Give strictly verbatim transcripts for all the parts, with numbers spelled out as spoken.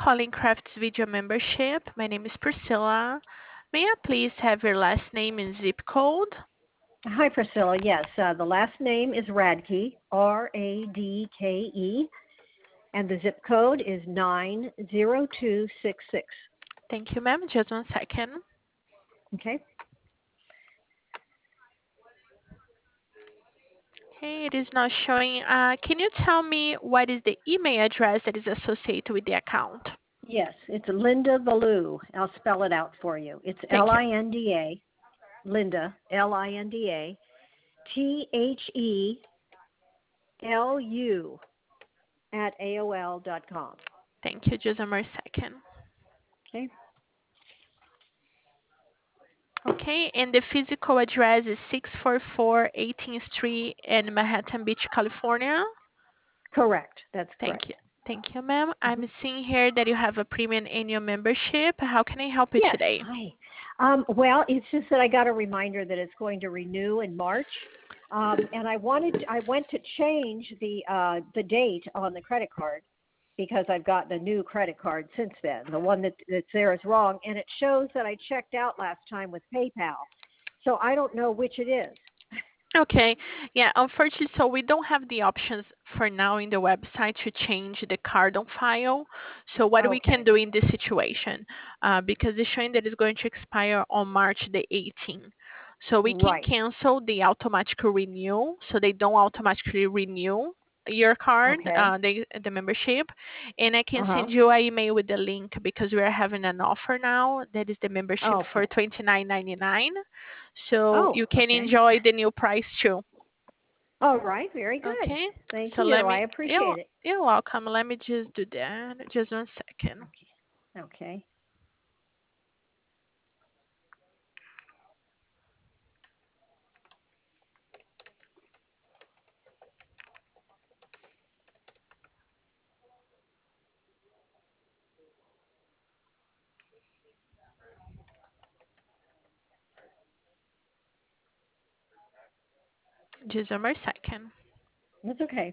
calling Crafts Video Membership. My name is Priscilla. May I please have your last name and zip code? Hi, Priscilla. Yes, uh, the last name is Radke, R A D K E, and the zip code is nine zero two six six. Thank you, ma'am. Just one second. Okay? Okay, it is not showing. Uh, can you tell me what is the email address that is associated with the account? Yes, it's Linda Ballou. I'll spell it out for you. It's Thank L you. I N D A, Linda, L I N D A, T H E L U at A O L dot com. Thank you. Just one more second. Okay? Okay, and the physical address is six four four eighteenth Street in Manhattan Beach, California. Correct. That's Thank correct. you. Thank you, ma'am. Mm-hmm. I'm seeing here that you have a premium annual membership. How can I help you Yes. today? Hi. Um, well, it's just that I got a reminder that it's going to renew in March, um, and I wanted I went to change the uh, the date on the credit card because I've gotten a new credit card since then. The one that that's there is wrong, and it shows that I checked out last time with PayPal. So I don't know which it is. Okay. Yeah, unfortunately, so we don't have the options for now in the website to change the card on file. So what we can Okay. do in this situation, uh, because it's showing that it's going to expire on March the eighteenth. So we can Right. cancel the automatic renewal, so they don't automatically renew your card, Okay. uh, the the membership, and I can Uh huh. send you an email with the link because we are having an offer now that is the membership for Okay. twenty-nine ninety-nine. So Oh. you can Okay. enjoy the new price too. All right. Very good. Okay. Thank So let you. I me. You're, appreciate it. you're welcome. Let me just do that. Just one second. Okay. Okay. Just one more second. That's okay.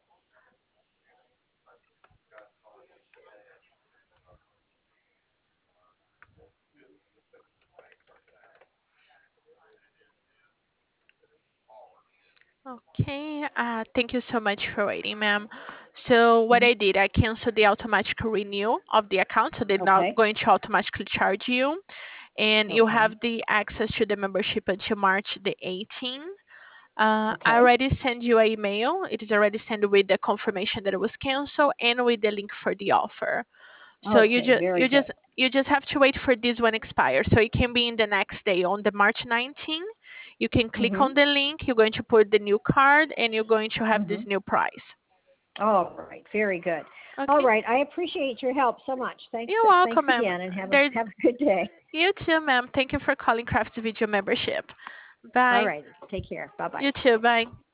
Okay. Uh, thank you so much for waiting, ma'am. So what Hmm. I did, I canceled the automatic renewal of the account, so they're not Okay. going to automatically charge you, and you have Okay. the access to the membership until March the eighteenth. Uh, I Okay. already sent you an email. It is already sent with the confirmation that it was canceled and with the link for the offer. So you Okay. just Very you just good. you just have to wait for this one expire. So it can be in the next day on the March nineteenth. You can click Mhm. on the link. You're going to put the new card and you're going to have this Mhm. new price. All right. Very good. All Okay. right. I appreciate your help so much. Thanks. You're Thanks welcome, ma'am. again, and have a There's have a good day. you too, ma'am. Thank you for calling Crafts Video Membership. All Bye. right. Take care. Bye bye. You too. Bye.